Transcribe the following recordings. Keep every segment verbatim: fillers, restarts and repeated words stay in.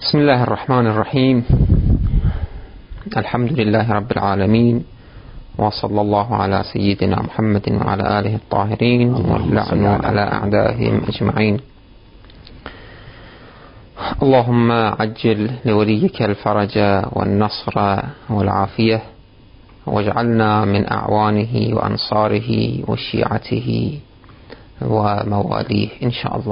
بسم الله الرحمن الرحيم. الحمد لله رب العالمين، وصلى الله على سيدنا محمد وعلى آله الطاهرين، واللعن على أعدائهم أجمعين. اللهم عجل لوليك الفرج والنصر والعافية، واجعلنا من أعوانه وأنصاره وشيعته ومواليه إن شاء الله.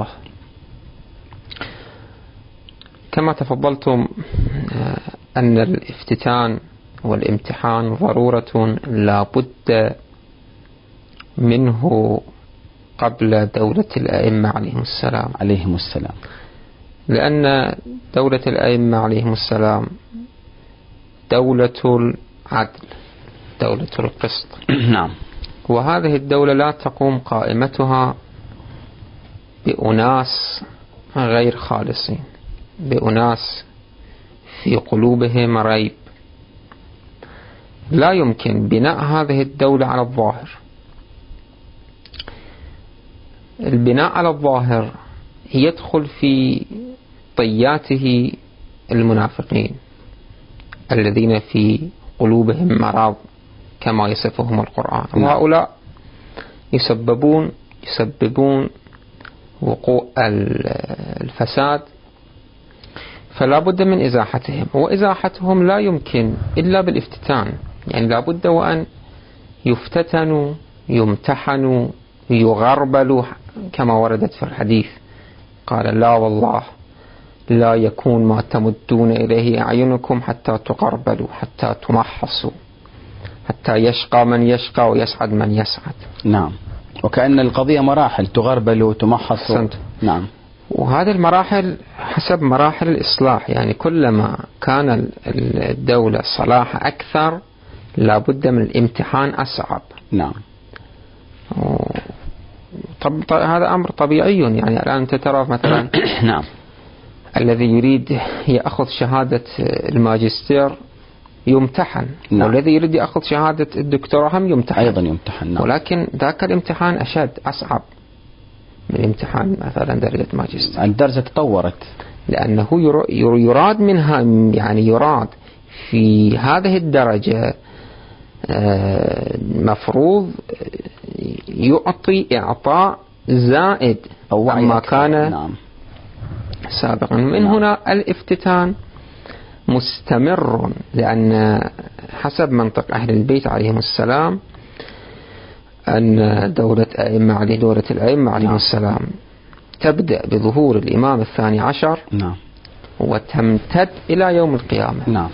كما تفضلتم أن الافتتان والامتحان ضرورة لا بد منه قبل دولة الأئمة عليهم السلام عليهم السلام لأن دولة الأئمة عليهم السلام دولة العدل، دولة القسط. نعم. وهذه الدولة لا تقوم قائمتها بأناس غير خالصين، بأناس في قلوبهم ريب. لا يمكن بناء هذه الدولة على الظاهر. البناء على الظاهر يدخل في طياته المنافقين الذين في قلوبهم مرض كما يصفهم القرآن. وهؤلاء يسببون يسببون وقوع الفساد، فلا بد من إزاحتهم، وإزاحتهم لا يمكن إلا بالافتتان. يعني لا بد وأن يفتتنوا، يمتحنوا، يغربلوا كما وردت في الحديث. قال: لا والله لا يكون ما تمدون إليه أعينكم حتى تغربلوا، حتى تمحصوا، حتى يشقى من يشقى ويسعد من يسعد. نعم. وكأن القضية مراحل، تغربل وتمحص. نعم. وهذه المراحل حسب مراحل الإصلاح. يعني كلما كان الدولة صلاح أكثر لابد من الامتحان أصعب. نعم. طب هذا أمر طبيعي. يعني الآن أنت ترى مثلا نعم الذي يريد يأخذ شهادة الماجستير يمتحن. نعم. والذي يريد يأخذ شهادة الدكتوراه هم يمتحن أيضا يمتحن. نعم. ولكن ذاك الامتحان أشد أصعب من امتحان مثلا درجة ماجستير. الدرجة تطورت لأنه يراد منها، يعني يراد في هذه الدرجة مفروض يعطي إعطاء زائد أو عما كان نعم. سابقا. من نعم. هنا الافتتان مستمر، لأن حسب منطق أهل البيت عليهم السلام أن دولة أئمة علي دولة الأئمة عليهم نعم. السلام تبدأ بظهور الإمام الثاني عشر. نعم. وتمتد إلى يوم القيامة. نعم.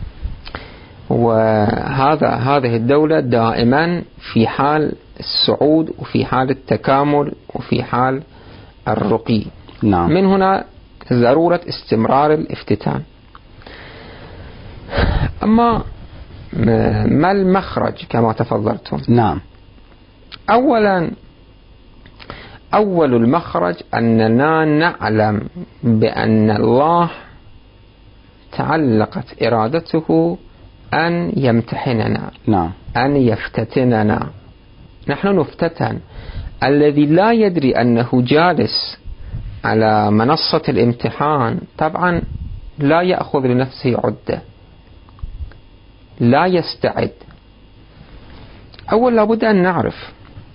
وهذا هذه الدولة دائما في حال الصعود وفي حال التكامل وفي حال الرقي. نعم. من هنا ضرورة استمرار الافتتان. أما ما المخرج كما تفضلتم؟ نعم. أولا أول المخرج أننا نعلم بأن الله تعلقت إرادته أن يمتحننا. نعم. أن يفتتننا. نحن نفتتن. الذي لا يدري أنه جالس على منصة الامتحان طبعا لا يأخذ لنفسه عدة، لا يستعد. أول لابد أن نعرف.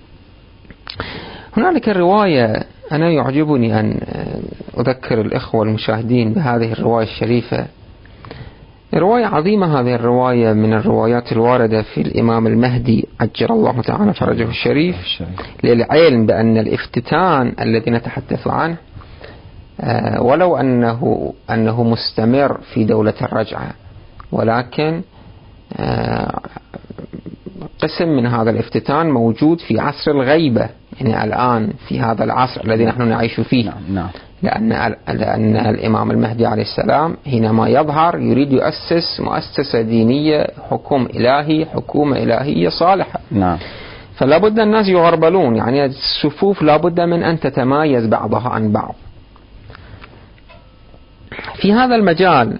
هنالك الرواية، أنا يعجبني أن أذكر الإخوة المشاهدين بهذه الرواية الشريفة. رواية عظيمة هذه الرواية، من الروايات الواردة في الإمام المهدي عجل الله تعالى فرجه الشريف، للعلم بأن الافتتان الذي نتحدث عنه ولو أنه أنه مستمر في دولة الرجعة، ولكن قسم من هذا الافتتان موجود في عصر الغيبة، يعني الآن في هذا العصر الذي نحن نعيش فيه. نعم. نعم. لأن لأن الإمام المهدي عليه السلام حينما يظهر يريد يؤسس مؤسسة دينية، حكم إلهي، حكومة إلهية صالحة. نعم. فلا بد الناس يغربلون، يعني الصفوف لا بد من أن تتمايز بعضها عن بعض. في هذا المجال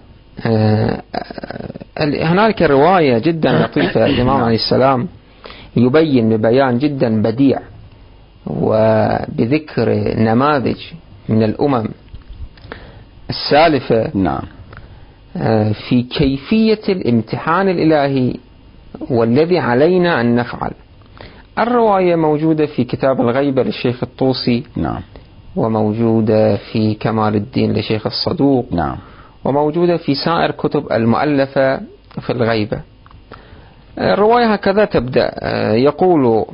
هنالك رواية جدا لطيفة. الإمام عليه السلام يبين ببيان جدا بديع وبذكر نماذج من الأمم السالفة نعم في كيفية الامتحان الإلهي والذي علينا أن نفعل. الرواية موجودة في كتاب الغيبة للشيخ الطوسي، نعم، وموجودة في كمال الدين لشيخ الصدوق، نعم، وموجودة في سائر كتب المؤلفة في الغيبة. الرواية هكذا تبدأ، يقول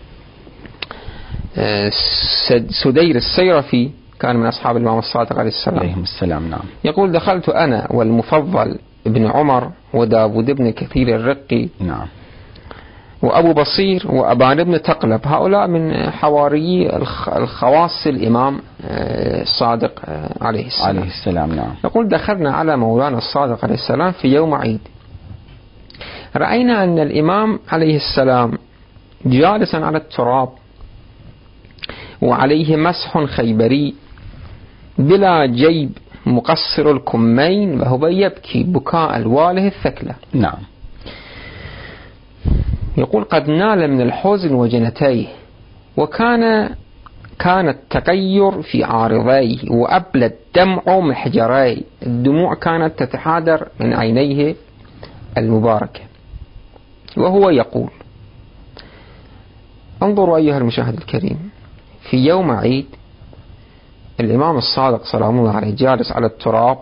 سدير السيرفي، كان من أصحاب الإمام الصادق عليه السلام عليهم السلام، نعم، يقول: دخلت أنا والمفضل ابن عمر وداود بن كثير الرقي، نعم، وأبو بصير وأبان بن تقلب، هؤلاء من حواري الخواص الإمام الصادق عليه السلام. عليه السلام، نعم. يقول: دخلنا على مولانا الصادق عليه السلام في يوم عيد، رأينا أن الإمام عليه السلام جالسا على التراب وعليه مسح خيبري بلا جيب مقصر الكمين، وهو يبكي بكاء الواله الثكلى. نعم. يقول: قد نال من الحزن وجنتيه، وكان كان التغير في عارضيه، وأبلى الدمع محجريه، الدموع كانت تتحادر من عينيه المباركة، وهو يقول: انظروا أيها المشاهد الكريم، في يوم عيد الإمام الصادق سلام الله عليه جالس على التراب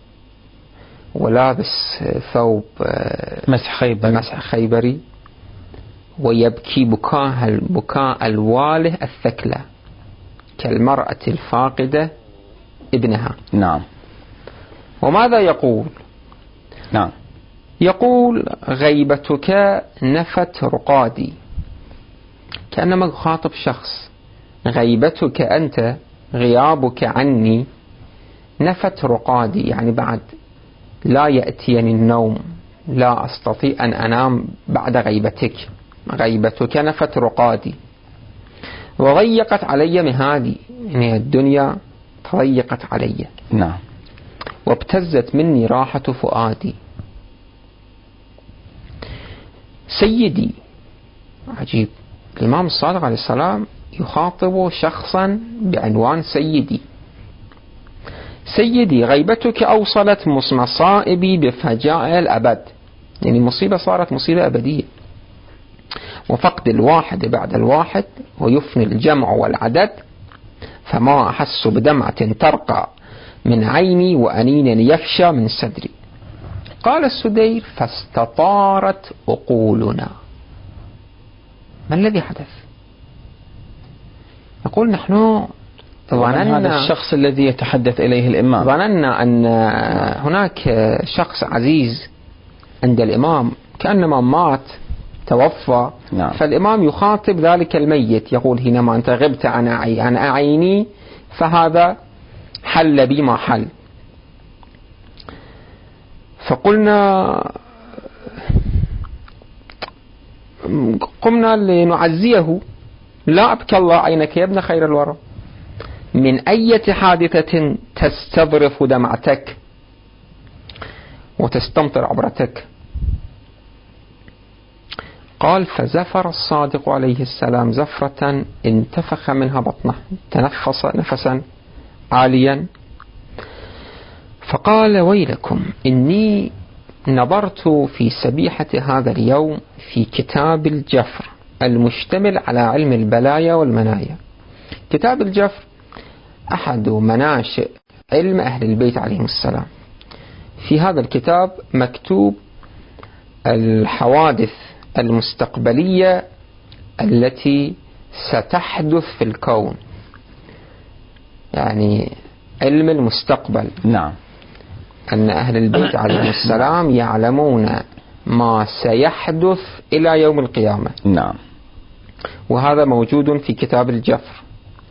ولابس ثوب مسح خيبري, مسح خيبري ويبكي بكاء بكاء الواله الثكلى كالمرأة الفاقدة ابنها. نعم. وماذا يقول؟ نعم. يقول: غيبتك نفت رقادي، كأنما يخاطب شخص. غيبتك أنت، غيابك عني، نفت رقادي، يعني بعد لا يأتيني النوم، لا أستطيع أن أنام بعد غيبتك. غيبتك نفت رقادي وضيقت علي مهادي، يعني الدنيا تضيقت علي. نعم. وابتزت مني راحة فؤادي. سيدي، عجيب، الإمام الصادق عليه السلام يخاطب شخصا بعنوان سيدي. سيدي، غيبتك أوصلت مصائبي بفجائع الأبد، يعني مصيبة صارت مصيبة أبدية، وفقد الواحد بعد الواحد، ويفني الجمع والعدد، فما أحس بدمعة ترقى من عيني وأنين يفشى من صدري. قال السدير: فاستطارت عقولنا. ما الذي حدث؟ يقول: نحن ظننا، هذا الشخص الذي يتحدث إليه الإمام، ظننا أن هناك شخص عزيز عند الإمام كأنما مات توفى. نعم. فالإمام يخاطب ذلك الميت، يقول: حينما أنت غبت عن عن عيني فهذا حل بي ما حل. فقلنا قمنا لنعزيه: لا أبكى الله عينك يا ابن خير الورى، من أية حادثة تستظرف دمعتك وتستمطر عبرتك. قال: فزفر الصادق عليه السلام زفرة انتفخ منها بطنه، تنفس نفسا عاليا، فقال: ويلكم، إني نظرت في سبيحة هذا اليوم في كتاب الجفر المشتمل على علم البلايا والمنايا. كتاب الجفر أحد مناشئ علم أهل البيت عليهم السلام. في هذا الكتاب مكتوب الحوادث المستقبلية التي ستحدث في الكون، يعني علم المستقبل. نعم. أن أهل البيت عليهم السلام يعلمون ما سيحدث إلى يوم القيامة. نعم. وهذا موجود في كتاب الجفر.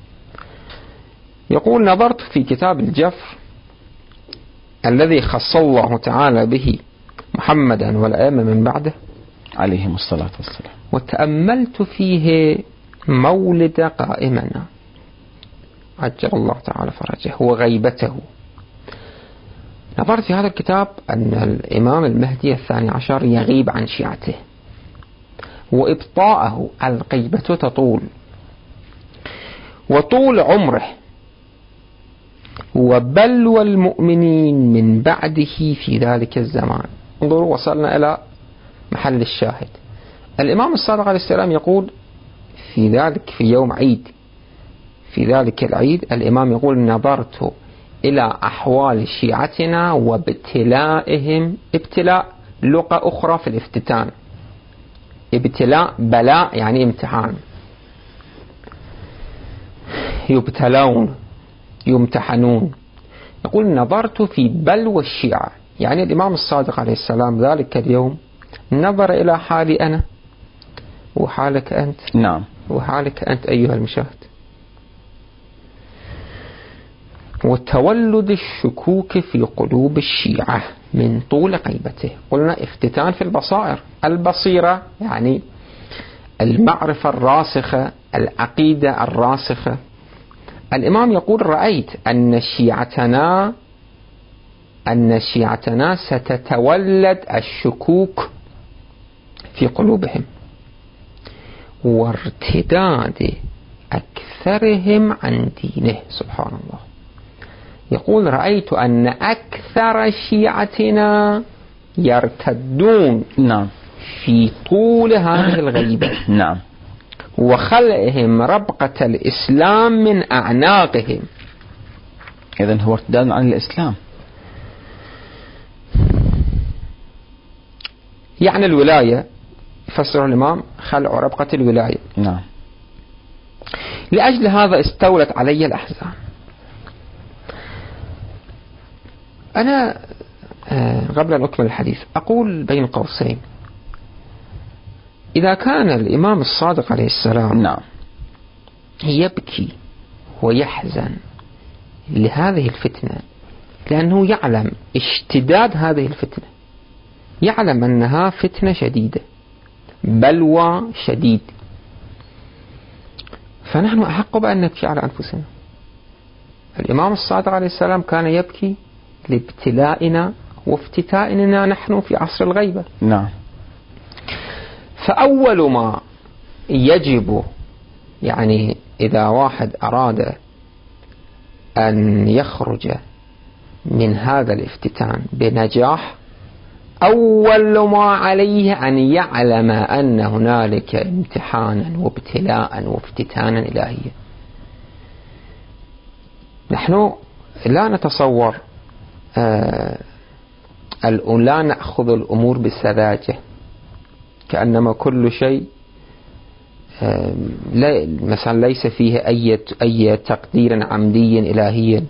يقول: نظرت في كتاب الجفر الذي خص الله تعالى به محمدا والأئمة من بعده عليهم الصلاة والسلام، وتأملت فيه مولد قائمنا عجل الله تعالى فرجه وغيبته. نظرت في هذا الكتاب أن الإمام المهدي الثاني عشر يغيب عن شيعته، وإبطاءه الغيبة تطول، وطول عمره وبلوى المؤمنين من بعده في ذلك الزمان. انظروا وصلنا إلى محل الشاهد. الإمام الصادق عليه السلام يقول في ذلك في يوم عيد، في ذلك العيد الإمام يقول نظرت إلى أحوال شيعتنا وابتلائهم. ابتلاء لغة أخرى في الافتتان، ابتلاء بلاء يعني امتحان، يبتلون يمتحنون. يقول نظرت في بلوى الشيعة، يعني الإمام الصادق عليه السلام ذلك اليوم نظر إلى حالي أنا وحالك أنت. نعم. وحالك أنت أيها المشاهد. وتولد الشكوك في قلوب الشيعة من طول غيبته. قلنا افتتان في البصائر، البصيرة يعني المعرفة الراسخة، العقيدة الراسخة. الإمام يقول رأيت أن شيعتنا أن شيعتنا ستتولد الشكوك في قلوبهم وارتداد أكثرهم عن دينه. سبحان الله. يقول رأيت أن أكثر شيعتنا يرتدون نعم في طول هذه الغيبة نعم وخلعهم ربقة الإسلام من أعناقهم. إذن هو ارتداد عن الإسلام، يعني الولاية فسر الإمام خلع ربقة الولاية. نعم. لأجل هذا استولت علي الأحزان. أنا قبل أن أكمل الحديث أقول بين قوسين، إذا كان الإمام الصادق عليه السلام نعم يبكي ويحزن لهذه الفتنة لأنه يعلم اشتداد هذه الفتنة، يعلم أنها فتنة شديدة، بلوى شديد، فنحن أحق بأن نبكي على أنفسنا. الإمام الصادق عليه السلام كان يبكي لابتلائنا وافتتائنا نحن في عصر الغيبة. نعم. فأول ما يجب، يعني إذا واحد أراد أن يخرج من هذا الافتتان بنجاح، أول ما عليه أن يعلم أن هنالك امتحانا وابتلاء وافتتانا إلهيا. نحن لا نتصور آه لا نأخذ الأمور بسذاجة كأنما كل شيء آه لا مثلا ليس فيه أي أي تقدير عمدي إلهيا.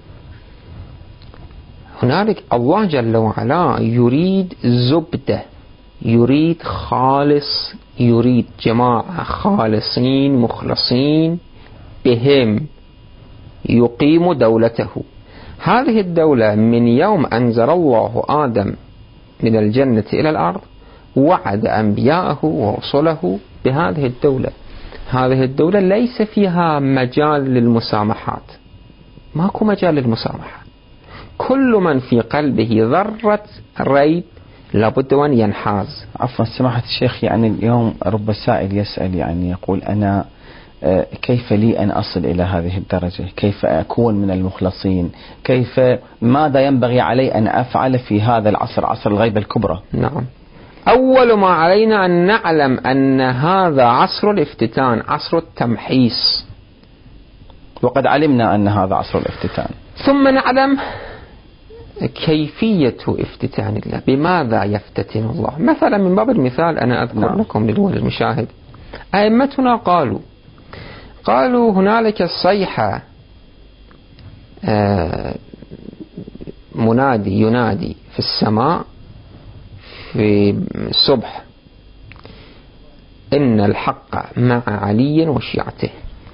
هنالك الله جل وعلا يريد زبدة، يريد خالص، يريد جماعة خالصين مخلصين بهم يقيم دولته. هذه الدولة من يوم أنزل الله آدم من الجنة إلى الأرض وعد أنبياءه ورسله بهذه الدولة. هذه الدولة ليس فيها مجال للمسامحات، ماكو مجال للمسامحة. كل من في قلبه ذرة ريب لابد أن ينحاز. عفوا سماحة الشيخ، يعني اليوم رب سائل يسأل، يعني يقول أنا كيف لي أن أصل إلى هذه الدرجة؟ كيف أكون من المخلصين؟ كيف ماذا ينبغي علي أن أفعل في هذا العصر، عصر الغيبة الكبرى؟ نعم. أول ما علينا أن نعلم أن هذا عصر الافتتان، عصر التمحيص، وقد علمنا أن هذا عصر الافتتان. ثم نعلم كيفية افتتان الله، بماذا يفتتن الله. مثلا من باب المثال أنا أذكر نعم. لكم للولي المشاهد، أئمتنا قالوا قالوا هنالك الصيحة منادي ينادي في السماء في الصبح إن الحق مع علي وشيعته.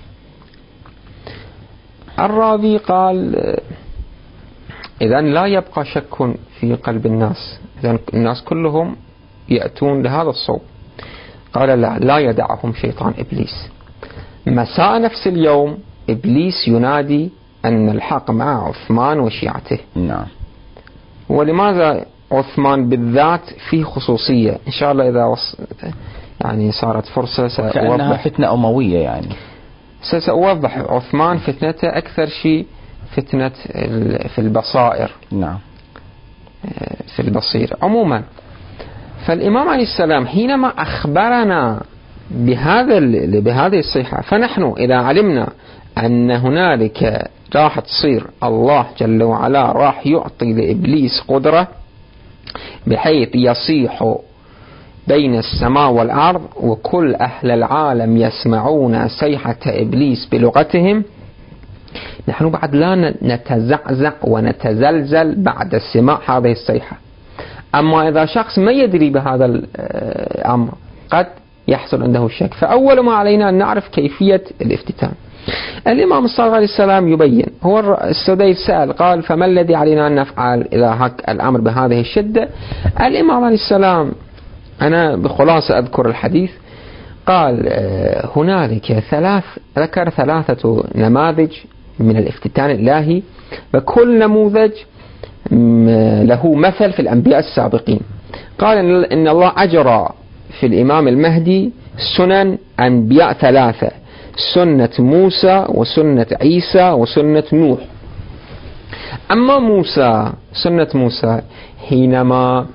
الراوي قال إذن لا يبقى شك في قلب الناس، إذن الناس كلهم يأتون لهذا الصوب. قال لا, لا يدعهم شيطان إبليس. مساء نفس اليوم إبليس ينادي أن الحق مع عثمان وشيعته. نعم. ولماذا عثمان بالذات فيه خصوصية؟ إن شاء الله إذا وص... يعني صارت فرصة سأوضح. كأنها فتنة أموية يعني. سأوضح عثمان فتنته أكثر شيء فتنة في البصائر. نعم. في البصير عموما. فالإمام عليه السلام حينما أخبرنا بهذا بهذه الصيحة، فنحن إذا علمنا أن هنالك راح تصير الله جل وعلا راح يعطي لإبليس قدرة بحيث يصيح بين السماء والأرض وكل أهل العالم يسمعون صيحة إبليس بلغتهم، نحن بعد لا نتزعزع ونتزلزل بعد سماع هذه الصيحة. أما إذا شخص ما يدري بهذا الأمر قد يحصل عنده الشك. فأول ما علينا أن نعرف كيفية الافتتان. الإمام الصادق عليه السلام يبين. هو السديس سأل قال فما الذي علينا أن نفعل إذا هك الأمر بهذه الشدة؟ الإمام عليه السلام، أنا بخلاصة أذكر الحديث، قال هنالك ثلاث ذكر ثلاثة نماذج من الافتتان الإلهي، وكل نموذج له مثل في الأنبياء السابقين. قال إن الله أجرى في الإمام المهدي سنن أنبياء ثلاثة: سنة موسى وسنة عيسى وسنة نوح. أما موسى، سنة موسى حينما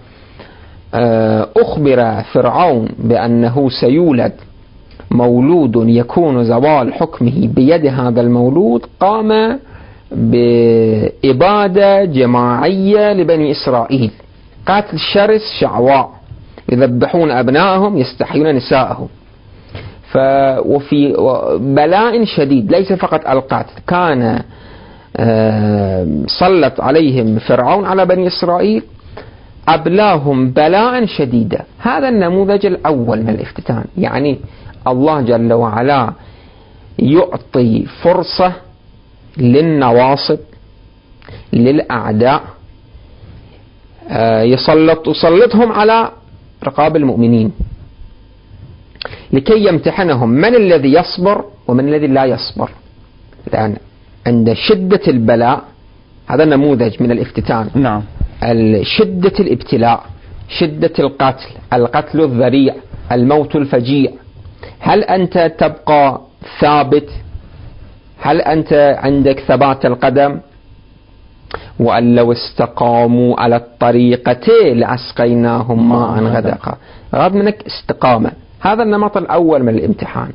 أخبر فرعون بأنه سيولد مولود يكون زوال حكمه بيد هذا المولود، قام بإبادة جماعية لبني إسرائيل، قتل شرس شعواء، يذبحون أبنائهم يستحيون نساءهم. ف وفي بلاء شديد، ليس فقط القتل، كان سلط عليهم فرعون على بني إسرائيل، أبلاهم بلاء شديدا. هذا النموذج الأول من الافتتان. يعني الله جل وعلا يعطي فرصة للنواصب للأعداء، يسلط يسلطهم على رقاب المؤمنين لكي يمتحنهم من الذي يصبر ومن الذي لا يصبر. لأن عند شدة البلاء، هذا نموذج من الافتتان. نعم. شدة الابتلاء، شدة القتل، القتل الذريع، الموت الفجيع، هل أنت تبقى ثابت؟ هل أنت عندك ثبات القدم؟ وأن لو استقاموا على الطريقة لأسقيناهم ماء غدقا. غض منك استقامة. هذا النمط الأول من الامتحان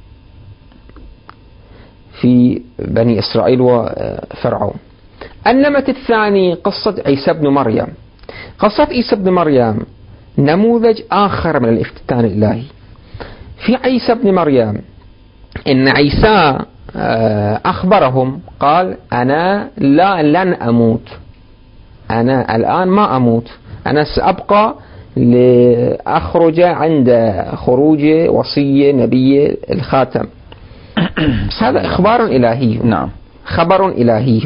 في بني إسرائيل وفرعون. النمط الثاني قصة عيسى بن مريم. قصة عيسى بن مريم نموذج آخر من الافتتان الإلهي. في عيسى بن مريم إن عيسى أخبرهم قال أنا لا لن أموت، أنا الآن ما أموت، أنا سأبقى لأخرج عند خروج وصي نبي الخاتم. هذا إخبار إلهي. نعم. خبر إلهي.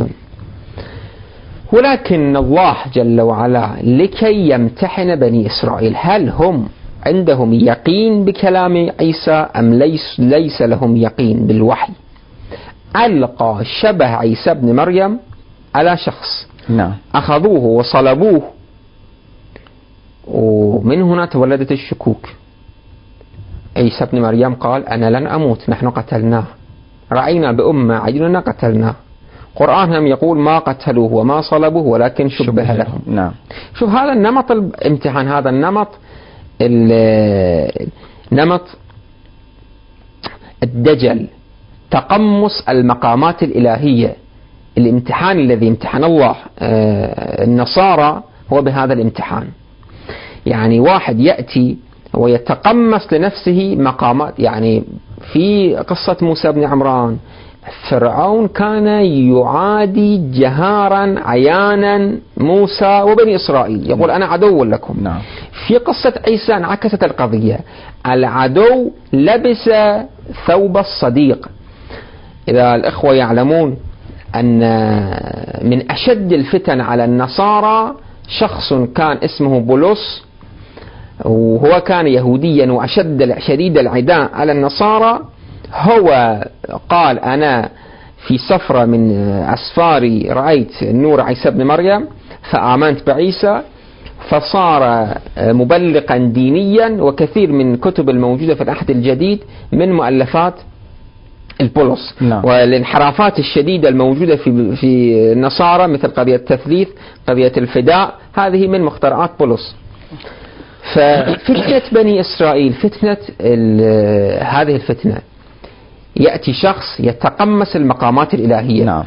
ولكن الله جل وعلا لكي يمتحن بني إسرائيل هل هم عندهم يقين بكلام عيسى أم ليس, ليس لهم يقين بالوحي، ألقى شبه عيسى بن مريم على شخص. نعم. أخذوه وصلبوه، ومن هنا تولدت الشكوك. عيسى بن مريم قال أنا لن أموت، نحن قتلناه، رأينا بأمة عيننا قتلناه. القرآن هم يقول ما قتلوه وما صلبوه ولكن شبه لهم. نعم. شوف هذا النمط الامتحان، هذا النمط نمط الدجل، تقمص المقامات الإلهية. الامتحان الذي امتحن الله النصارى هو بهذا الامتحان. يعني واحد يأتي ويتقمص لنفسه مقامات. يعني في قصة موسى بن عمران، فرعون كان يعادي جهارا عيانا موسى وبني إسرائيل، يقول أنا عدو لكم. نعم. في قصة عيسى انعكست القضية، العدو لبس ثوب الصديق. إذا الإخوة يعلمون أن من أشد الفتن على النصارى شخص كان اسمه بولس، وهو كان يهوديا وأشد شديد العداء على النصارى. هو قال أنا في سفرة من أسفاري رأيت نور عيسى بن مريم فآمنت بعيسى، فصار مبلغا دينيا. وكثير من كتب الموجودة في العهد الجديد من مؤلفات البولس. نعم. والانحرافات الشديدة الموجودة في في النصارى مثل قضية التثليث، قضية الفداء، هذه من مخترعات بولس. ففتنة بني إسرائيل، فتنة هذه الفتنة، يأتي شخص يتقمص المقامات الإلهية. نعم.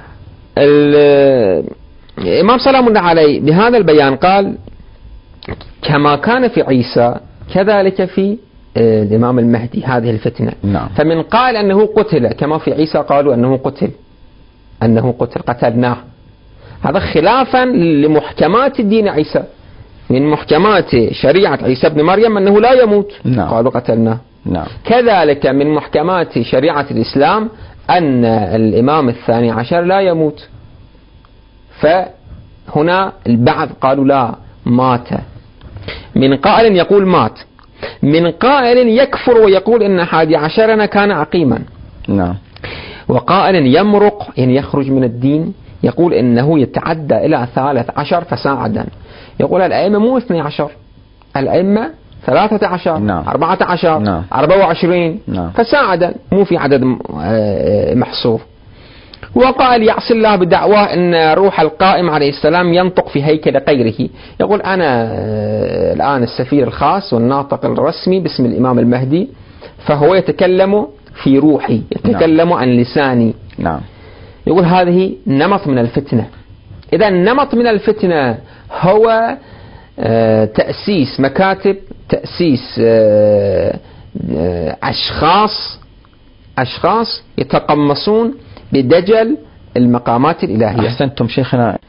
الإمام سلام الله عليه بهذا البيان قال: كما كان في عيسى كذلك في الإمام المهدي هذه الفتنة. نعم. فمن قال أنه قتل كما في عيسى قالوا أنه قتل، أنه قتل قتلناه، هذا خلافا لمحكمات الدين عيسى. من محكمات شريعة عيسى بن مريم أنه لا يموت. نعم. قالوا قتلناه. نعم. كذلك من محكمات شريعة الإسلام أن الإمام الثاني عشر لا يموت. فهنا البعض قالوا لا، مات. من قائل يقول مات، من قائل يكفر ويقول إن حادي عشرنا كان عقيما. نعم. وقائل يمرق، يعني يخرج من الدين، يقول إنه يتعدى إلى ثالث عشر فساعدا. يقول الأئمة مو اثني عشر، الأئمة ثلاثة عشر. نعم. أربعة عشر. نعم. أربعة وعشرين. نعم. فساعدا، مو في عدد محصور. وقال يعصي الله بدعواه أن روح القائم عليه السلام ينطق في هيكل غيره. يقول أنا الآن السفير الخاص والناطق الرسمي باسم الإمام المهدي، فهو يتكلم في روحي، يتكلم نعم. عن لساني. نعم. يقول هذه نمط من الفتنة. إذا نمط من الفتنة هو تأسيس مكاتب، تأسيس أشخاص أشخاص يتقمصون بدجل المقامات الإلهية. أحسنتم شيخنا.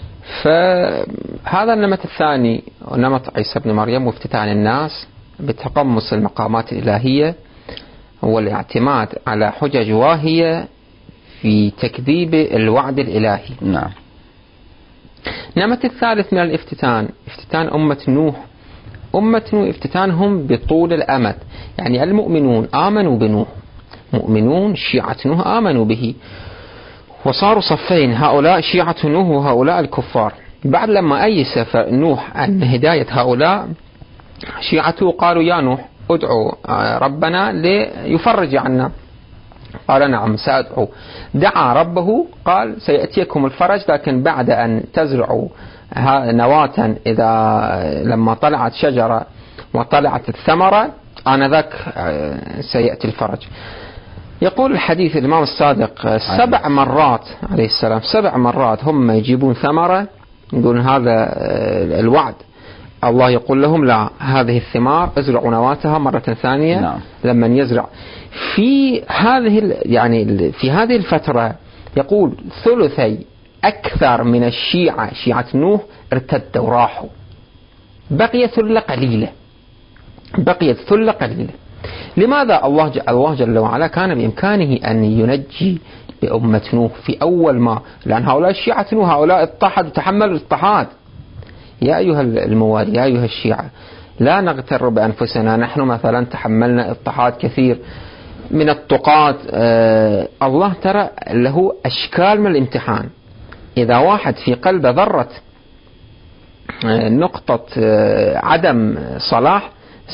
فهذا النمط الثاني، نمط عيسى بن مريم، وافتتان الناس بتقمص المقامات الإلهية، هو الاعتماد على حجج واهية في تكذيب الوعد الإلهي. نعم. النمط الثالث من الافتتان، افتتان أمة نوح. أمة نوح افتتانهم بطول الأمد، يعني المؤمنون آمنوا بنوح، مؤمنون شيعة نوح آمنوا به، وصاروا صفين، هؤلاء شيعة نوح وهؤلاء الكفار. بعد لما أيس نوح عن هداية هؤلاء شيعته قالوا يا نوح ادعوا ربنا ليفرج عنا. قال نعم سأدعو. دعا ربه قال سيأتيكم الفرج، لكن بعد أن تزرعوا نواة، إذا لما طلعت شجرة وطلعت الثمرة آنذاك سيأتي الفرج. يقول الحديث الإمام الصادق سبع مرات عليه السلام، سبع مرات هم يجيبون ثمرة يقولون هذا الوعد، الله يقول لهم لا، هذه الثمار ازرعوا نواتها مرة ثانية. نعم. لما يزرع في هذه يعني في هذه الفترة يقول ثلثي أكثر من الشيعة، شيعة نوح، ارتدوا راحوا، بقي ثلة قليلة، بقيت ثلة قليلة. لماذا؟ الله جل, الله جل وعلا كان بإمكانه أن ينجي بأمة نوح في أول ما، لأن هؤلاء الشيعة نوح هؤلاء اضطهدوا وتحملوا الاضطهاد. يا أيها الموالي، يا أيها الشيعة، لا نغتر بأنفسنا، نحن مثلا تحملنا اضطهاد كثير من الطقات. آه الله ترى له أشكال من الامتحان. إذا واحد في قلبه ذرة آه نقطة آه عدم صلاح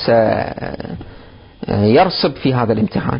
سيرسب في هذا الامتحان.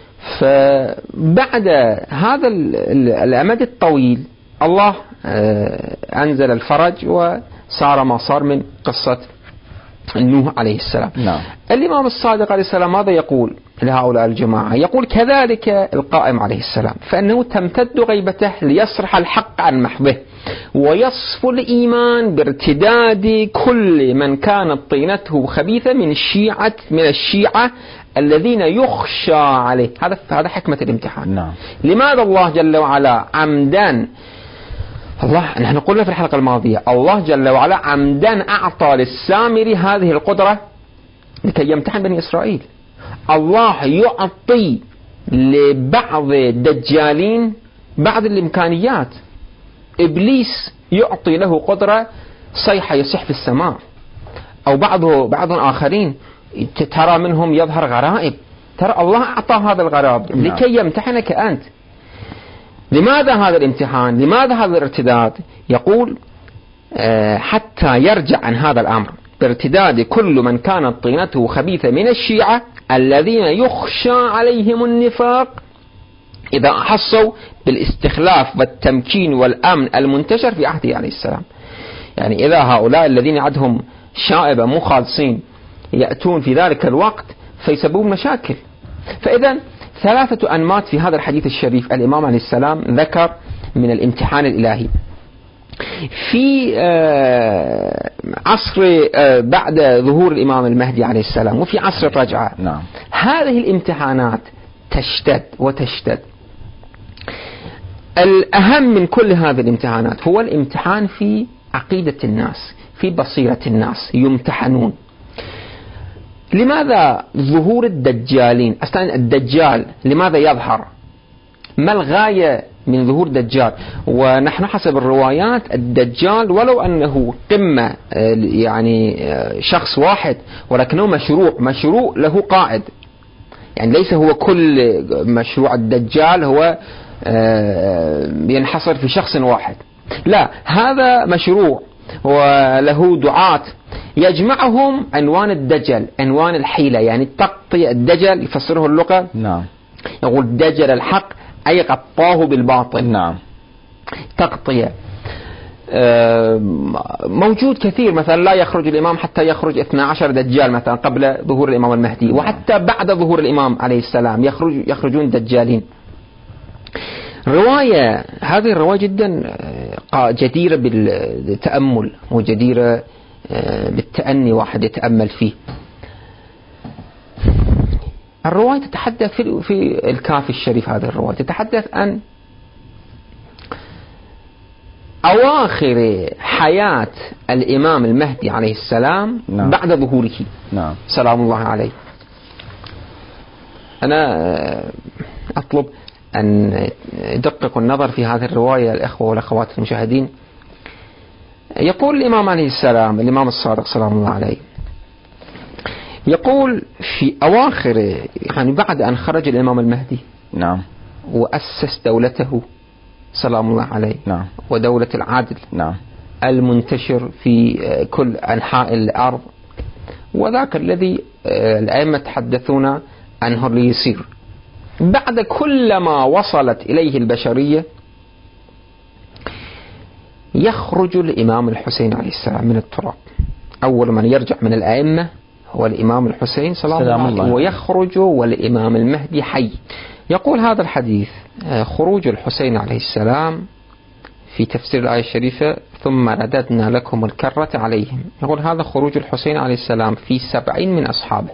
فبعد هذا الأمد الطويل الله آه أنزل الفرج وصار ما صار من قصة نوح عليه السلام. نعم. الإمام الصادق عليه السلام ماذا يقول لهؤلاء الجماعة؟ يقول كذلك القائم عليه السلام، فإنه تمتد غيبته ليصرح الحق عن محضه ويصفو الإيمان بارتداد كل من كانت طينته خبيثة من الشيعة من الشيعة الذين يخشى عليه. هذا هذا حكمة الامتحان. نعم. لماذا الله جل وعلا عمدا، الله نحن قلنا في الحلقة الماضية، الله جل وعلا عمدا أعطى للسامري هذه القدرة لكي يمتحن بني إسرائيل. الله يعطي لبعض الدجالين بعض الإمكانيات. إبليس يعطي له قدرة صيحة يصح في السماء، أو بعضه بعض آخرين ترى منهم يظهر غرائب. ترى الله أعطى هذا الغرائب لكي يمتحنك أنت. لماذا هذا الامتحان؟ لماذا هذا الارتداد؟ يقول آه حتى يرجع عن هذا الأمر بارتداد كل من كانت طينته خبيثة من الشيعة الذين يخشى عليهم النفاق إذا أحصوا بالاستخلاف والتمكين والأمن المنتشر في عهده عليه السلام. يعني إذا هؤلاء الذين عندهم شائبة مو خالصين يأتون في ذلك الوقت فيسببون مشاكل. فإذا ثلاثة أنماط في هذا الحديث الشريف الإمام عليه السلام ذكر من الامتحان الإلهي. في عصر بعد ظهور الإمام المهدي عليه السلام وفي عصر الرجعة، نعم. هذه الامتحانات تشتد وتشتد. الأهم من كل هذه الامتحانات هو الامتحان في عقيدة الناس، في بصيرة الناس، يمتحنون. لماذا ظهور الدجالين؟ أصلا الدجال لماذا يظهر؟ ما الغاية من ظهور دجال؟ ونحن حسب الروايات الدجال ولو أنه قمة يعني شخص واحد ولكنه مشروع مشروع له قائد. يعني ليس هو كل مشروع الدجال هو ينحصر في شخص واحد، لا، هذا مشروع وله دعاة يجمعهم عنوان الدجل، عنوان الحيلة، يعني التغطية. الدجل يفسره اللغة، نعم، يقول دجل الحق أي غطاه بالباطل. نعم. تغطية موجود كثير، مثلا لا يخرج الإمام حتى يخرج اثنا عشر دجال مثلا قبل ظهور الإمام المهدي، وحتى بعد ظهور الإمام عليه السلام يخرج يخرجون دجالين. رواية هذه الرواية جدا جديرة بالتأمل وجديرة بالتأني، واحد يتأمل فيه. الرواية تتحدث في في الكافي الشريف، هذه الرواية تتحدث عن أواخر حياة الإمام المهدي عليه السلام، نعم، بعد ظهوره، نعم، سلام الله عليه. أنا أطلب أن يدققوا النظر في هذه الرواية الإخوة والأخوات المشاهدين. يقول الإمام عليه السلام، الإمام الصادق سلام الله عليه، يقول في أواخر، يعني بعد أن خرج الإمام المهدي، نعم، وأسس دولته سلام الله عليه، نعم، ودولة العدل، نعم، المنتشر في كل أنحاء الأرض، وذاك الذي الأئمة تحدثون عنه ليصير. بعد كلما وصلت إليه البشرية يخرج الإمام الحسين عليه السلام من التراب. أول من يرجع من الأئمة هو الإمام الحسين سلام الله عليه، ويخرج والإمام المهدي حي. يقول هذا الحديث خروج الحسين عليه السلام في تفسير الآية الشريفة ثم رددنا لكم الكرة عليهم، يقول هذا خروج الحسين عليه السلام في سبعين من أصحابه،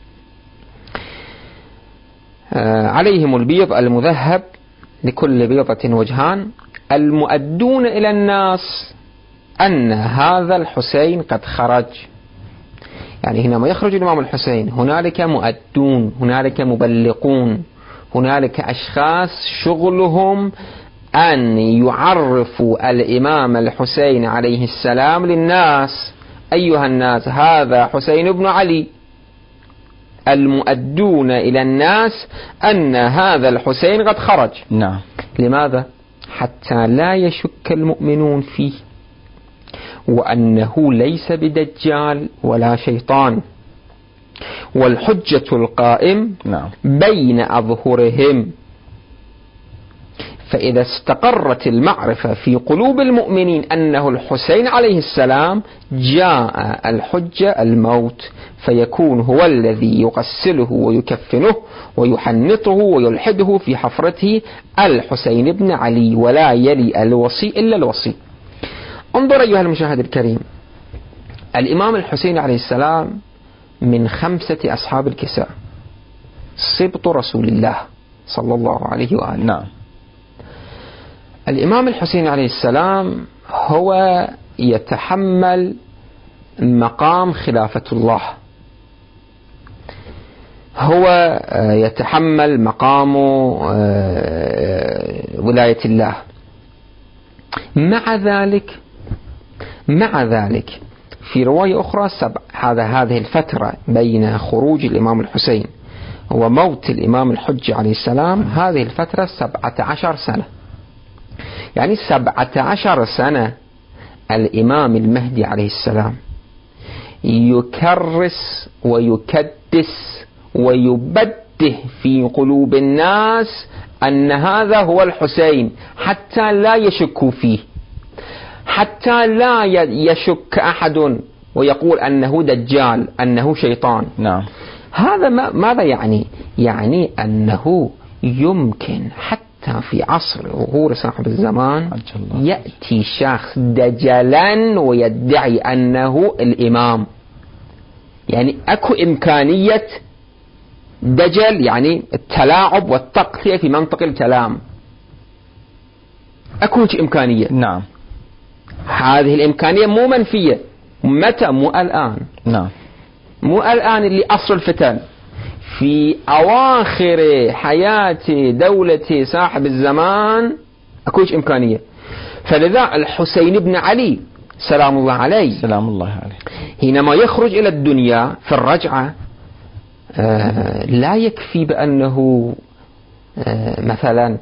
عليهم البيض المذهب لكل بيضة وجهان، المؤدون إلى الناس أن هذا الحسين قد خرج. يعني حينما يخرج الإمام الحسين هنالك مؤدون، هنالك مبلغون، هنالك أشخاص شغلهم أن يعرفوا الإمام الحسين عليه السلام للناس. أيها الناس هذا حسين بن علي، المؤدون إلى الناس أن هذا الحسين قد خرج. نعم. لماذا؟ حتى لا يشك المؤمنون فيه، وأنه ليس بدجال ولا شيطان، والحجة القائم نعم. بين أظهرهم. فإذا استقرت المعرفة في قلوب المؤمنين أنه الحسين عليه السلام، جاء الحجة الموت، فيكون هو الذي يغسله ويكفنه ويحنطه ويلحده في حفرته الحسين بن علي، ولا يلي الوصي إلا الوصي. انظر أيها المشاهد الكريم، الإمام الحسين عليه السلام من خمسة أصحاب الكساء، سبط رسول الله صلى الله عليه وآله. نعم. الإمام الحسين عليه السلام هو يتحمل مقام خلافة الله، هو يتحمل مقام ولاية الله. مع ذلك مع ذلك في رواية أخرى سبع هذا هذه الفترة بين خروج الإمام الحسين وموت الإمام الحجة عليه السلام، هذه الفترة سبعة عشر سنة. يعني سبعة عشر سنة الإمام المهدي عليه السلام يكرس ويكدس ويبده في قلوب الناس أن هذا هو الحسين حتى لا يشكوا فيه، حتى لا يشك أحد ويقول أنه دجال، أنه شيطان. نعم. هذا ما ماذا يعني؟ يعني أنه يمكن حتى في عصر ظهور صاحب الزمان يأتي شخص دجلا ويدعي أنه الإمام. يعني أكو إمكانية دجل، يعني التلاعب والتقطيع في منطق الكلام، أكو إمكانية. نعم. هذه الإمكانية مو منفية. متى؟ مو الآن. نعم. مو الآن اللي أصل الفتن، في أواخر حياة دولة صاحب الزمان أكوش إمكانية. فلذا الحسين بن علي سلام الله عليه سلام الله عليه حينما يخرج إلى الدنيا في الرجعة آه لا يكفي بأنه آه مثلا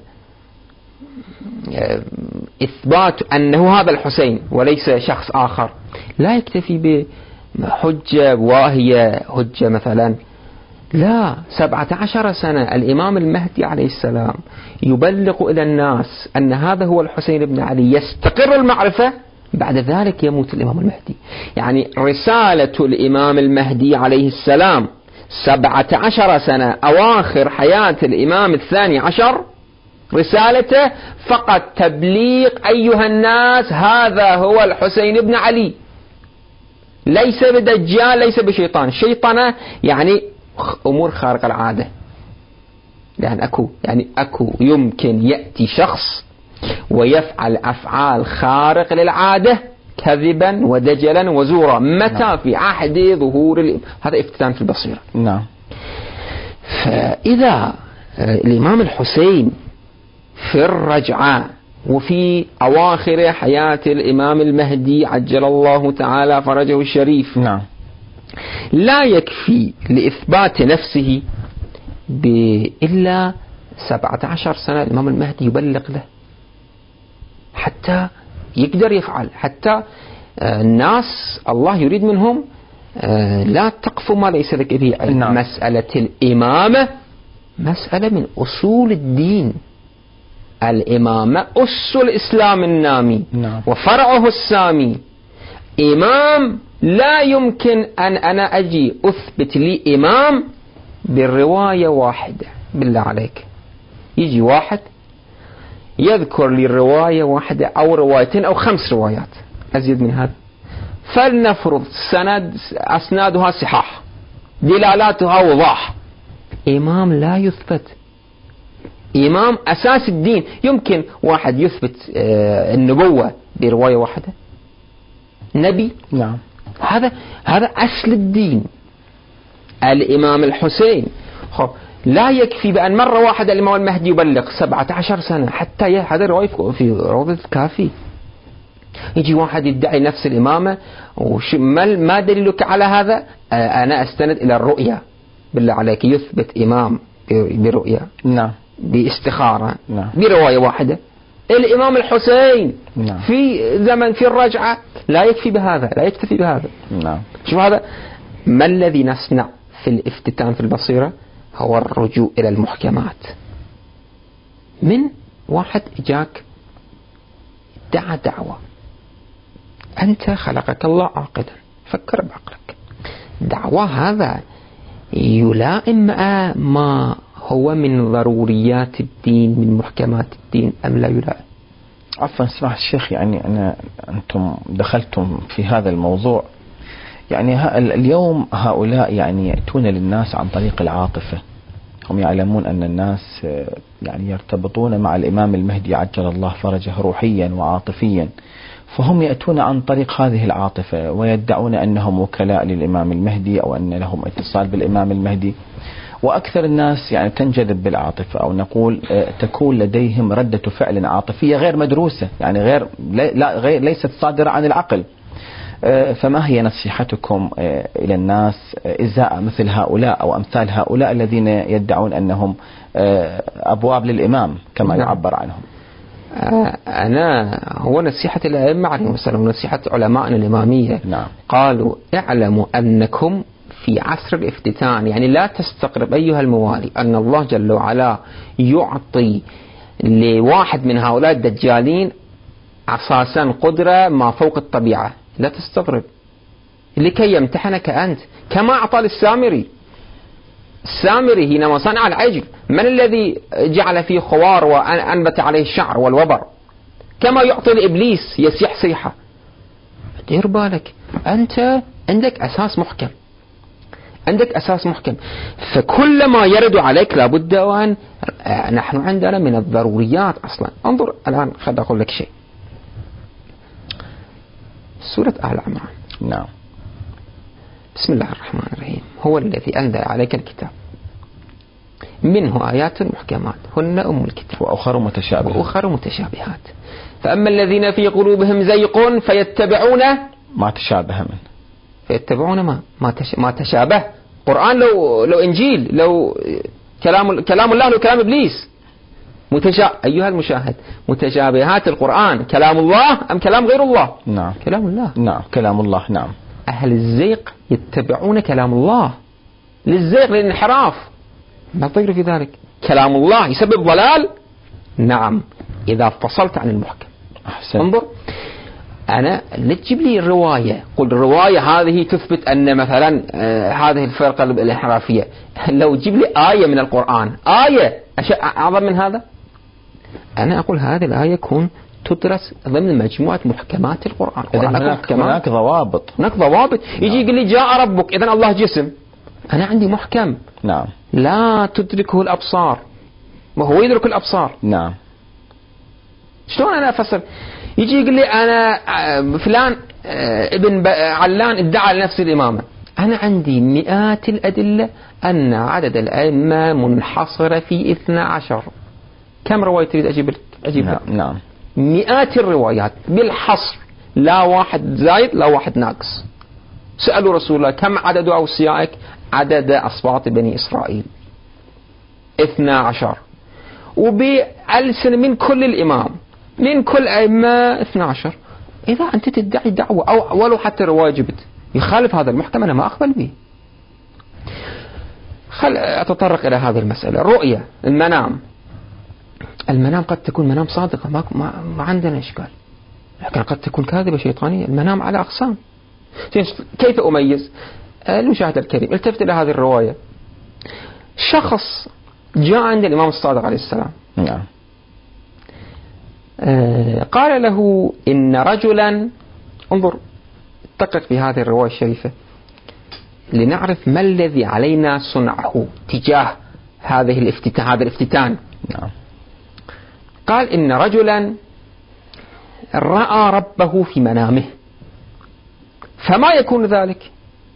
آه إثبات أنه هذا الحسين وليس شخص آخر، لا يكتفي بحجة واهية، حجة مثلا، لا. سبعة عشر سنة الإمام المهدي عليه السلام يبلغ إلى الناس أن هذا هو الحسين بن علي، يستقر المعرفة، بعد ذلك يموت الإمام المهدي. يعني رسالة الإمام المهدي عليه السلام سبعة عشر سنة أواخر حياة الإمام الثاني عشر، رسالته فقط تبليغ أيها الناس هذا هو الحسين بن علي، ليس بدجال، ليس بشيطان. شيطانة يعني أمور خارقة العادة، لأن أكو يعني أكو يمكن يأتي شخص ويفعل أفعال خارق للعادة كذبا ودجلا وزورا. متى؟ نعم. في عهد ظهور ال... هذا افتتان في البصيرة. نعم. فإذا الإمام الحسين في الرجعة وفي أواخر حياة الإمام المهدي عجل الله تعالى فرجه الشريف، نعم، لا يكفي لإثبات نفسه إلا سبعة عشر سنة الإمام المهدي يبلغ له حتى يقدر يفعل، حتى الناس الله يريد منهم لا تقف ما ليس لك به علم. نعم. مسألة الإمامة مسألة من أصول الدين. الإمامة أس الإسلام النامي، نعم. وفرعه السامي. إمام لا يمكن أن أنا أجي أثبت لي إمام بالرواية واحدة. بالله عليك يجي واحد يذكر لي رواية واحدة أو روايتين أو خمس روايات أزيد من هذا، فلنفرض سند أسنادها صحاح، دلالاتها وضاح، إمام لا يثبت. إمام أساس الدين. يمكن واحد يثبت النبوة برواية واحدة؟ نبي؟ نعم. هذا هذا أصل الدين. الإمام الحسين خب لا يكفي بأن مرة واحدة الإمام المهدي يبلغ سبعة عشر سنة حتى هذا رواية في روضة الكافي. يجي واحد يدعي نفس الإمامة، ما دليلك على هذا؟ أنا أستند إلى الرؤية. بالله عليك يثبت إمام برؤية، نعم، باستخارة، نعم، برواية واحدة. الإمام الحسين نعم. في زمن في الرجعة لا يكفي بهذا، لا يكتفي بهذا. نعم. شوف هذا ما الذي نصنع في الافتتان في البصيرة؟ هو الرجوع إلى المحكمات. من واحد جاك دعا دعوة، أنت خلقك الله عاقلا، فكر بعقلك، دعوة هذا يلائم ما هو من ضروريات الدين، من محكمات الدين، أم لا يلائم؟ عفوا سماحة الشيخ، يعني أنا أنتم دخلتم في هذا الموضوع. يعني اليوم هؤلاء يعني يأتون للناس عن طريق العاطفة. هم يعلمون أن الناس يعني يرتبطون مع الإمام المهدي عجل الله فرجه روحيا وعاطفيا، فهم يأتون عن طريق هذه العاطفة ويدعون أنهم وكلاء للإمام المهدي أو أن لهم اتصال بالإمام المهدي. وأكثر الناس يعني تنجذب بالعاطفة، أو نقول تكون لديهم ردة فعل عاطفية غير مدروسة، يعني غير, لا غير ليست صادرة عن العقل. فما هي نصيحتكم إلى الناس إزاء مثل هؤلاء أو أمثال هؤلاء الذين يدعون أنهم أبواب للإمام كما يعبر عنهم؟ أنا هو نصيحة الأئمة عليهم السلام ونصيحة علماءنا الإمامية. نعم. قالوا اعلموا أنكم في عصر الافتتان. يعني لا تستغرب أيها الموالي أن الله جل وعلا يعطي لواحد من هؤلاء الدجالين أساسا قدرة ما فوق الطبيعة، لا تستغرب، لكي يمتحنك أنت كما أعطى للسامري. السامري حينما صنع العجل من الذي جعل فيه خوار وأنبت عليه الشعر والوبر؟ كما يعطي لإبليس يسيح صيحة. دير بالك أنت عندك أساس محكم، عندك أساس محكم، فكل ما يرد عليك لابد أن نحن عندنا من الضروريات أصلا. انظر الآن، خليني أقول لك شيء. سورة آل عمران. نعم. بسم الله الرحمن الرحيم. هو الذي أنزل عليك الكتاب منه آيات محكمات هن أم الكتاب وأخر متشابهات وأخر متشابهات فأما الذين في قلوبهم زيغ فيتبعون ما تشابه منه فيتبعون ما ما, تش... ما تشابه. قرآن لو لو إنجيل لو كلام كلام الله لو كلام إبليس. متشا... أيها المشاهد، متشابهات القرآن كلام الله أم كلام غير الله؟ نعم كلام الله. نعم كلام الله. نعم. أهل الزيغ يتبعون كلام الله للزيغ للانحراف، ما تغير في ذلك. كلام الله يسبب ضلال، نعم، إذا فصلت عن المحكم. أحسن. انظر، أنا لا تجيب لي الرواية، قل الرواية هذه تثبت أن مثلا آه هذه الفرقة الانحرافية. لو تجيب لي آية من القرآن، آية أعظم من هذا. أنا أقول هذه الآية يكون تدرس ضمن مجموعة محكمات القرآن. هناك, هناك ضوابط هناك ضوابط. يجي يقول لي جاء ربك، إذن الله جسم، أنا عندي محكم. نعم. لا تدركه الأبصار وهو يدرك الأبصار. نعم. شلون أنا أفسر؟ يجي يقول لي أنا فلان ابن علان ادعى لنفسه الإمامة. أنا عندي مئات الأدلة أن عدد الأئمة منحصرة في اثنا عشر. كم رواية تريد أجيب لك؟ أجيب لك. نعم. نعم. مئات الروايات بالحصر، لا واحد زايد لا واحد ناقص. سألوا رسول الله كم عدد أوصيائك؟ عدد أصوات بني إسرائيل اثنا عشر، وبألسن من كل الإمام من كل أئمة اثنا عشر. إذا أنت تدعي دعوة أو ولو حتى رواية جبت يخالف هذا المحكم، أنا ما أقبل به. خل أتطرق إلى هذه المسألة. الرؤية، المنام. المنام قد تكون منام صادقة، ما, ما, ما عندنا إشكال، لكن قد تكون كاذبة شيطانية. المنام على أقسام. كيف أميز؟ المشاهد الكريم التفت إلى هذه الرواية. شخص جاء عند الإمام الصادق عليه السلام. نعم. قال له إن رجلا، انظر دقق في هذه الرواية الشريفة لنعرف ما الذي علينا صنعه تجاه هذه الافتتان هذا الافتتان. نعم. قال إن رجلا رأى ربه في منامه. فما يكون ذلك؟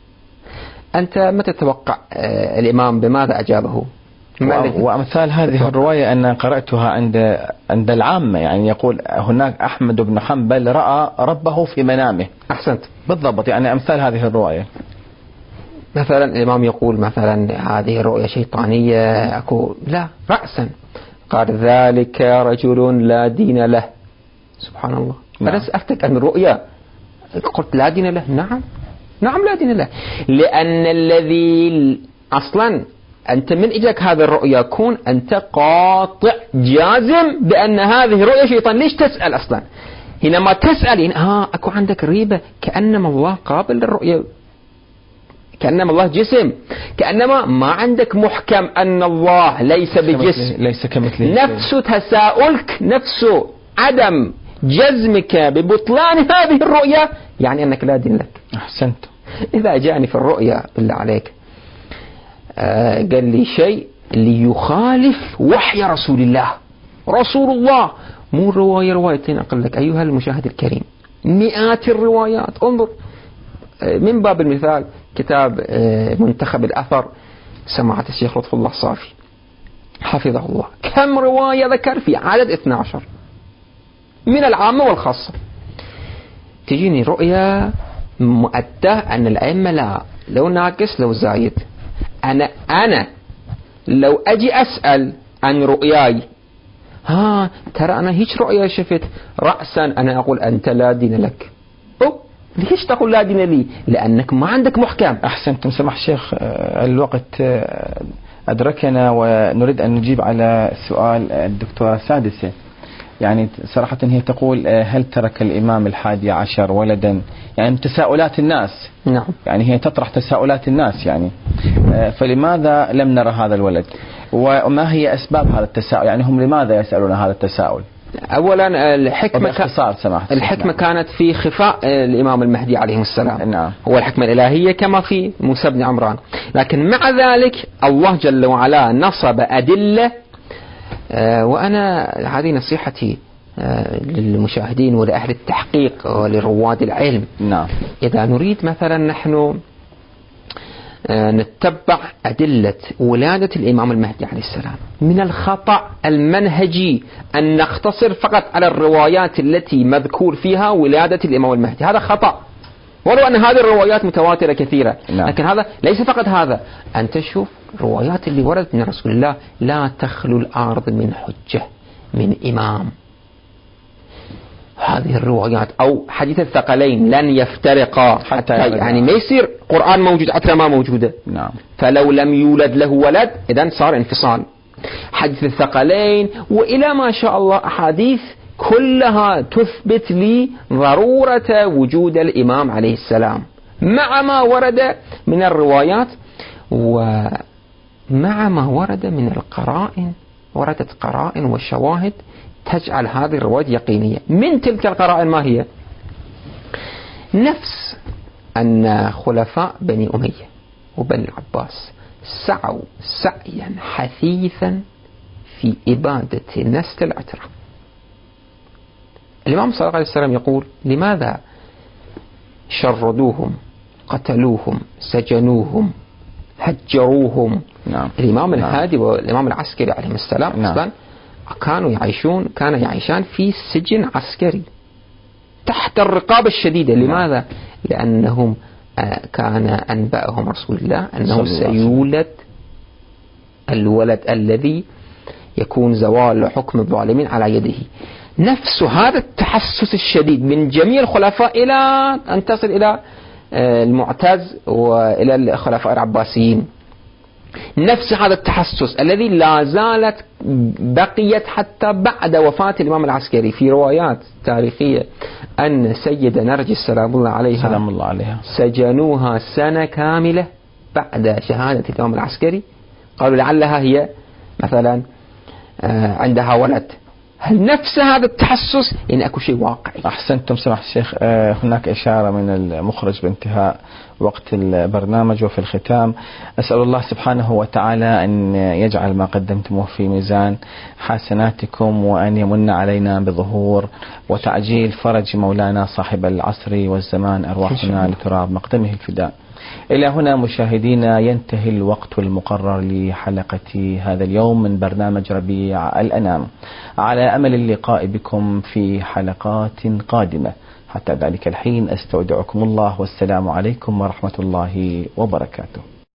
أنت ما تتوقع الإمام بماذا أجابه؟ وأمثال هذه الرواية أنا قرأتها عند عند العامة، يعني يقول هناك أحمد بن حنبل رأى ربه في منامه. أحسنت بالضبط، يعني أمثال هذه الرواية. مثلا الإمام يقول مثلا هذه الرؤية شيطانية، أقول لا رأسا. قال ذلك رجل لا دين له. سبحان الله. نعم. أنا سأفتك عن الرؤيا قلت لا دين له. نعم نعم لا دين له، لأن الذي أصلا أنت من إجاك هذه الرؤيا كون أنت قاطع جازم بأن هذه رؤيا شيطان. ليش تسأل أصلا؟ حينما تسأل ها أكو عندك ريبة، كأنما الله قابل للرؤيا، كأنما الله جسم، كأنما ما عندك محكم أن الله ليس بجسم، ليس كمثله. نفس تساؤلك، نفس عدم جزمك ببطلان هذه الرؤيا، يعني أنك لا دين لك. أحسنت. إذا جاءني في الرؤيا بالله عليك آه قال لي شيء ليخالف وحي رسول الله، رسول الله، مو رواية روايتين أقول لك أيها المشاهد الكريم، مئات الروايات. انظر آه من باب المثال كتاب آه منتخب الأثر سماحة الشيخ لطف الله صافي حفظه الله، كم رواية ذكر في عدد اثنا عشر من العامة والخاصة. تجيني رؤيا مؤدة أن الأئمة لا، لو ناقص لو زايد. أنا أنا لو أجي أسأل عن رؤياي، ها ترى أنا هيك رؤيا شفت رأسا، أنا أقول أنت لا دين لك. أو ليش تقول لا دين لي؟ لأنك ما عندك محكم. أحسنتم سمح الشيخ. الوقت أدركنا ونريد أن نجيب على سؤال الدكتورة سادسة. يعني صراحة هي تقول هل ترك الإمام الحادي عشر ولدا؟ يعني تساؤلات الناس. نعم. يعني هي تطرح تساؤلات الناس يعني. فلماذا لم نرى هذا الولد؟ وما هي أسباب هذا التساؤل؟ يعني هم لماذا يسألون هذا التساؤل؟ أولا الحكمة باختصار سماحة الحكمة نعم. كانت في خفاء الإمام المهدي عليه السلام. نعم. هو الحكمة الإلهية كما في موسى بن عمران، لكن مع ذلك الله جل وعلا نصب أدلة. آه وأنا هذه نصيحتي آه للمشاهدين ولأهل التحقيق ولرواد العلم. نعم. إذا نريد مثلا نحن آه نتبع أدلة ولادة الإمام المهدي عليه السلام، من الخطأ المنهجي أن نختصر فقط على الروايات التي مذكور فيها ولادة الإمام المهدي. هذا خطأ، ولو أن هذه الروايات متواترة كثيرة. نعم. لكن هذا ليس فقط هذا، أن تشوف الروايات اللي وردت من رسول الله لا تخلو الأرض من حجة من إمام. هذه الروايات أو حديث الثقلين لن يفترقا حتى, حتى يعني ما يصير قرآن موجود حتى ما موجودة. نعم. فلو لم يولد له ولد إذن صار انفصال. حديث الثقلين وإلى ما شاء الله أحاديث كلها تثبت لي ضرورة وجود الإمام عليه السلام مع ما ورد من الروايات ومع ما ورد من القرائن. وردت قرائن وشواهد تجعل هذه الروايات يقينية. من تلك القرائن ما هي؟ نفس أن خلفاء بني أمية وبني العباس سعوا سعيا حثيثا في إبادة نسل العترة. الإمام صلى الله عليه وسلم يقول لماذا شردوهم، قتلوهم، سجنوهم، هجروهم؟ نعم. الإمام نعم. الهادي والإمام العسكري عليهم السلام نعم. أصلا كانوا يعيشون كان يعيشان في سجن عسكري تحت الرقابة الشديدة. لماذا؟ نعم. لأنهم كان أنبأهم رسول الله أنه سيولد الولد الذي يكون زوال حكم الظالمين على يده. نفس هذا التحسس الشديد من جميع الخلفاء إلى أن تصل إلى المعتز وإلى الخلفاء العباسيين. نفس هذا التحسس الذي لا زالت بقيت حتى بعد وفاة الإمام العسكري. في روايات تاريخية أن سيدة نرجس سلام الله عليها, سلام الله عليها سجنوها سنة كاملة بعد شهادة الإمام العسكري. قالوا لعلها هي مثلا عندها ولد. هل نفس هذا التحسس إن أكو شيء واقعي؟ أحسنتم سماحة الشيخ. هناك إشارة من المخرج بانتهاء وقت البرنامج. وفي الختام أسأل الله سبحانه وتعالى أن يجعل ما قدمتموه في ميزان حسناتكم وأن يمن علينا بظهور وتعجيل فرج مولانا صاحب العصر والزمان أرواحنا لتراب مقدمه الفداء. إلى هنا مشاهدينا ينتهي الوقت المقرر لحلقة هذا اليوم من برنامج ربيع الأنام، على أمل اللقاء بكم في حلقات قادمة. حتى ذلك الحين أستودعكم الله والسلام عليكم ورحمة الله وبركاته.